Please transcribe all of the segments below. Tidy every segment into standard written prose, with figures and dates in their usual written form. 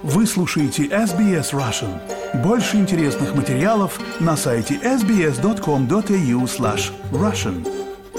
Вы слушаете SBS Russian. Больше интересных материалов на сайте sbs.com.au/russian.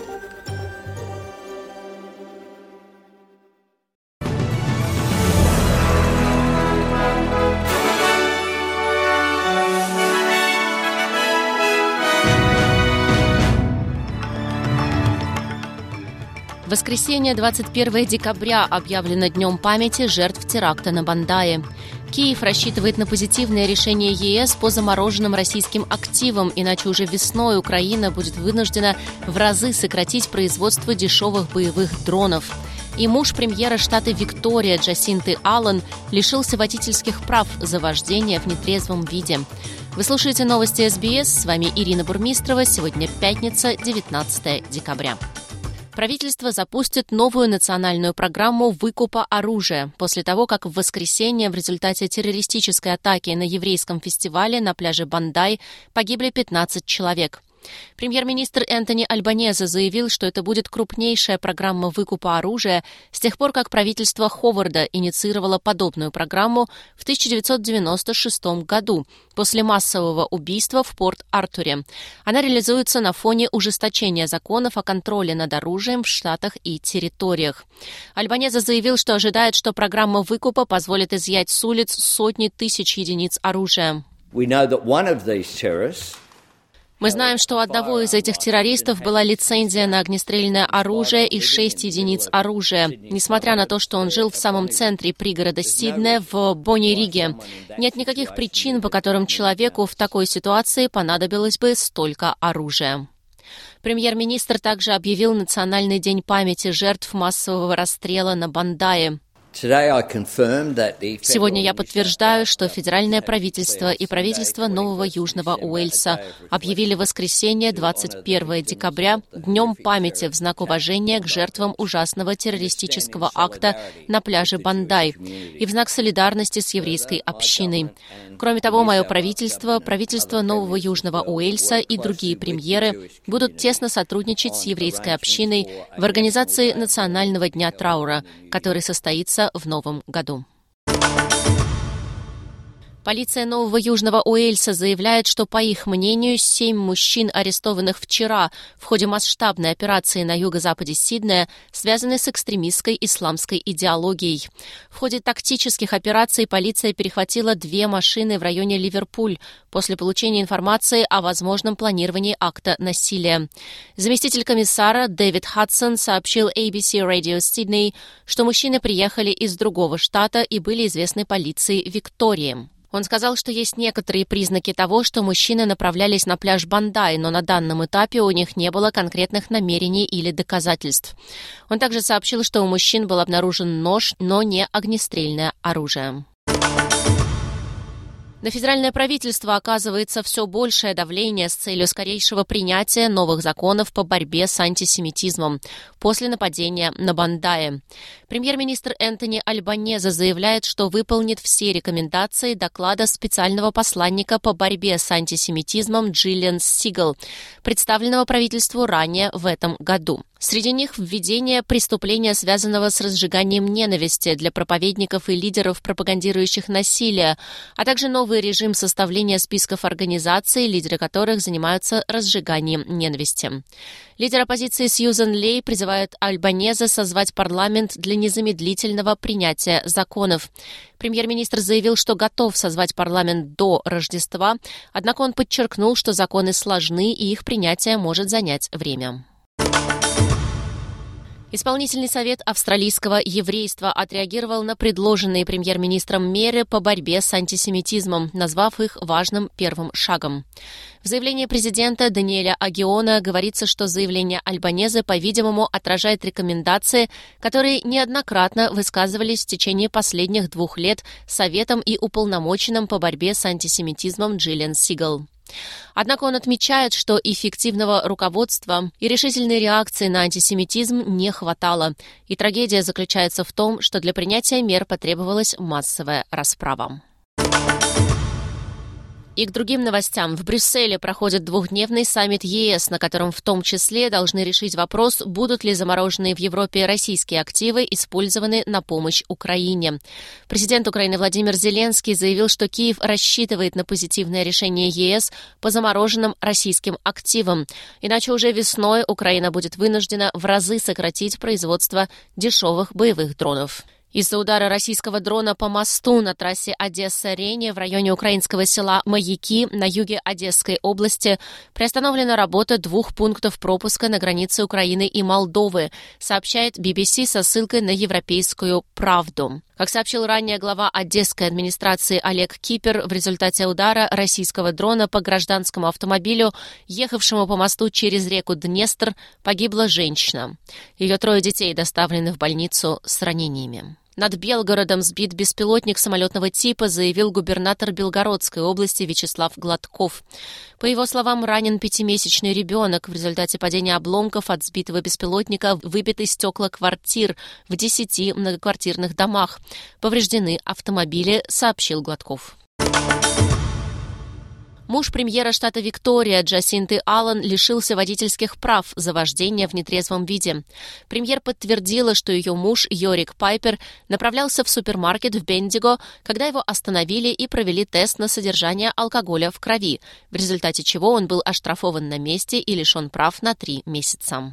Воскресенье, 21 декабря, объявлено Днем памяти жертв теракта на Бандае. Киев рассчитывает на позитивное решение ЕС по замороженным российским активам, иначе уже весной Украина будет вынуждена в разы сократить производство дешевых боевых дронов. И муж премьера штата Виктория Джасинты Аллен лишился водительских прав за вождение в нетрезвом виде. Вы слушаете новости СБС, с вами Ирина Бурмистрова, сегодня пятница, 19 декабря. Правительство запустит новую национальную программу выкупа оружия после того, как в воскресенье в результате террористической атаки на еврейском фестивале на пляже Бандай погибли 15 человек. Премьер-министр Энтони Альбанезе заявил, что это будет крупнейшая программа выкупа оружия с тех пор, как правительство Ховарда инициировало подобную программу в 1996 году после массового убийства в Порт-Артуре. Она реализуется на фоне ужесточения законов о контроле над оружием в штатах и территориях. Альбанезе заявил, что ожидает, что программа выкупа позволит изъять с улиц сотни тысяч единиц оружия. Мы знаем, что у одного из этих террористов была лицензия на огнестрельное оружие и 6 единиц оружия. Несмотря на то, что он жил в самом центре пригорода Сиднея в Бони-Риге, нет никаких причин, по которым человеку в такой ситуации понадобилось бы столько оружия. Премьер-министр также объявил Национальный день памяти жертв массового расстрела на Бандае. Сегодня я подтверждаю, что федеральное правительство и правительство Нового Южного Уэльса объявили воскресенье, 21 декабря, Днем памяти в знак уважения к жертвам ужасного террористического акта на пляже Бандай и в знак солидарности с еврейской общиной. Кроме того, мое правительство, правительство Нового Южного Уэльса и другие премьеры будут тесно сотрудничать с еврейской общиной в организации Национального дня траура, который состоится в новом году. Полиция Нового Южного Уэльса заявляет, что, по их мнению, 7 мужчин, арестованных вчера в ходе масштабной операции на юго-западе Сиднея, связаны с экстремистской исламской идеологией. В ходе тактических операций полиция перехватила 2 машины в районе Ливерпуль после получения информации о возможном планировании акта насилия. Заместитель комиссара Дэвид Хадсон сообщил ABC Radio Sydney, что мужчины приехали из другого штата и были известны полиции Виктории. Он сказал, что есть некоторые признаки того, что мужчины направлялись на пляж Бандай, но на данном этапе у них не было конкретных намерений или доказательств. Он также сообщил, что у мужчин был обнаружен нож, но не огнестрельное оружие. На федеральное правительство оказывается все большее давление с целью скорейшего принятия новых законов по борьбе с антисемитизмом после нападения на Бандае. Премьер-министр Энтони Альбанезе заявляет, что выполнит все рекомендации доклада специального посланника по борьбе с антисемитизмом Джиллиан Сигал, представленного правительству ранее в этом году. Среди них введение преступления, связанного с разжиганием ненависти для проповедников и лидеров, пропагандирующих насилие, а также новый режим составления списков организаций, лидеры которых занимаются разжиганием ненависти. Лидер оппозиции Сьюзан Лей призывает Альбанезе созвать парламент для незамедлительного принятия законов. Премьер-министр заявил, что готов созвать парламент до Рождества, однако он подчеркнул, что законы сложны и их принятие может занять время. Исполнительный совет австралийского еврейства отреагировал на предложенные премьер-министром меры по борьбе с антисемитизмом, назвав их важным первым шагом. В заявлении президента Даниэля Агиона говорится, что заявление Альбанезе, по-видимому, отражает рекомендации, которые неоднократно высказывались в течение последних 2 лет Советом и уполномоченным по борьбе с антисемитизмом Джиллиан Сигал. Однако он отмечает, что эффективного руководства и решительной реакции на антисемитизм не хватало, и трагедия заключается в том, что для принятия мер потребовалась массовая расправа. И к другим новостям. В Брюсселе проходит двухдневный саммит ЕС, на котором в том числе должны решить вопрос, будут ли замороженные в Европе российские активы использованы на помощь Украине. Президент Украины Владимир Зеленский заявил, что Киев рассчитывает на позитивное решение ЕС по замороженным российским активам. Иначе уже весной Украина будет вынуждена в разы сократить производство дешевых боевых дронов. Из-за удара российского дрона по мосту на трассе Одесса-Рени в районе украинского села Маяки на юге Одесской области приостановлена работа 2 пунктов пропуска на границе Украины и Молдовы, сообщает BBC со ссылкой на Европейскую правду. Как сообщил ранее глава Одесской администрации Олег Кипер, в результате удара российского дрона по гражданскому автомобилю, ехавшему по мосту через реку Днестр, погибла женщина. Ее 3 детей доставлены в больницу с ранениями. Над Белгородом сбит беспилотник самолетного типа, заявил губернатор Белгородской области Вячеслав Гладков. По его словам, ранен 5-месячный ребенок. В результате падения обломков от сбитого беспилотника выбиты стекла квартир в 10 многоквартирных домах. Повреждены автомобили, сообщил Гладков. Муж премьера штата Виктория Джасинты Аллен лишился водительских прав за вождение в нетрезвом виде. Премьер подтвердила, что ее муж Йорик Пайпер направлялся в супермаркет в Бендиго, когда его остановили и провели тест на содержание алкоголя в крови, в результате чего он был оштрафован на месте и лишен прав на 3 месяца.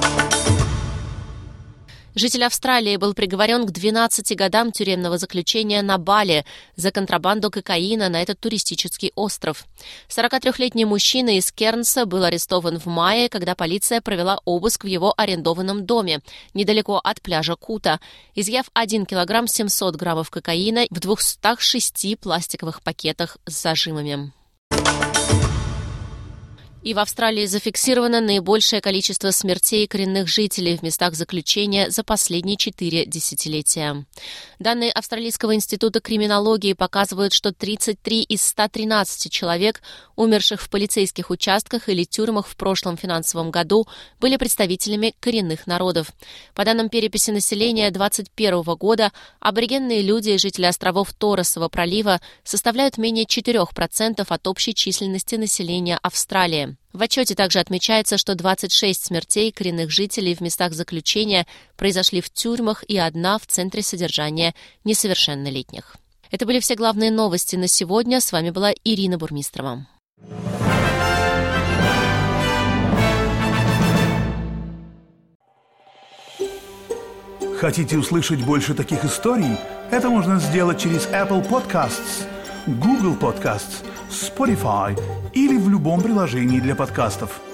Житель Австралии был приговорен к 12 годам тюремного заключения на Бали за контрабанду кокаина на этот туристический остров. 43-летний мужчина из Кернса был арестован в мае, когда полиция провела обыск в его арендованном доме, недалеко от пляжа Кута, изъяв 1 килограмм 700 граммов кокаина в 206 пластиковых пакетах с зажимами. И в Австралии зафиксировано наибольшее количество смертей коренных жителей в местах заключения за последние 4 десятилетия. Данные Австралийского института криминологии показывают, что 33 из 113 человек, умерших в полицейских участках или тюрьмах в прошлом финансовом году, были представителями коренных народов. По данным переписи населения 2021 года, аборигенные люди и жители островов Торресового пролива составляют менее 4% от общей численности населения Австралии. В отчете также отмечается, что 26 смертей коренных жителей в местах заключения произошли в тюрьмах и 1 в центре содержания несовершеннолетних. Это были все главные новости на сегодня. С вами была Ирина Бурмистрова. Хотите услышать больше таких историй? Это можно сделать через Apple Podcasts, Google Podcasts, Spotify или в любом приложении для подкастов.